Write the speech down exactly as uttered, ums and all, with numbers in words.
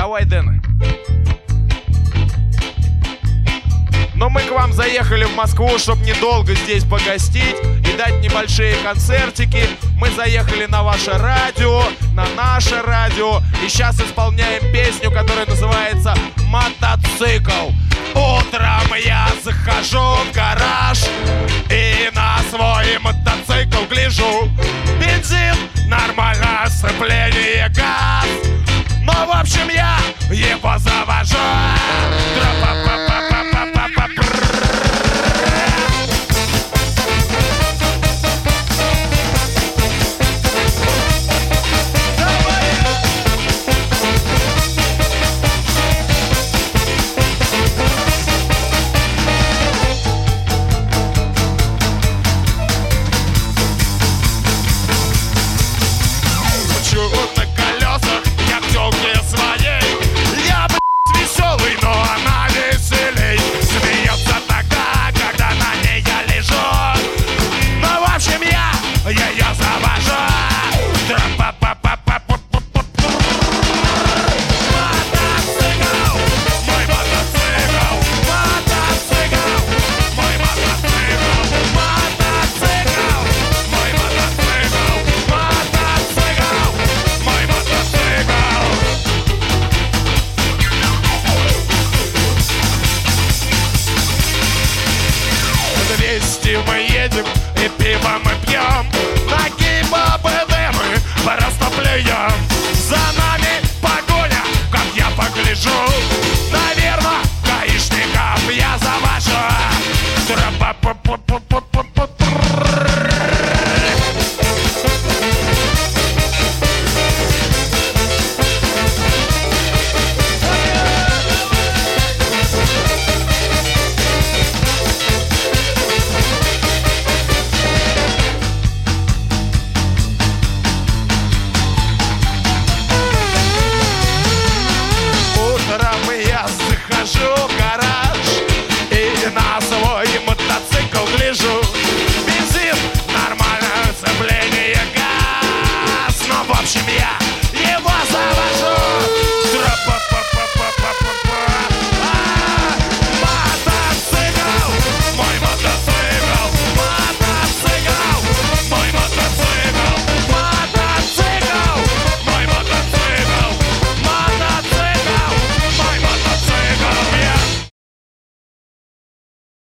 Давай, Дэн. Но мы к вам заехали в Москву, чтобы недолго здесь погостить и дать небольшие концертики. Мы заехали на ваше радио, на наше радио. И сейчас исполняем песню, которая называется «Мотоцикл». Утром я захожу в гараж и на свой мотоцикл гляжу. Бензин, нормально, сцепление, газ. Но в общем я его завожу. Мы едем и пиво мы пьем, такие бабы-ды мы просто плюем. За нами погоня, как я погляжу, наверно, гаишников я завожу.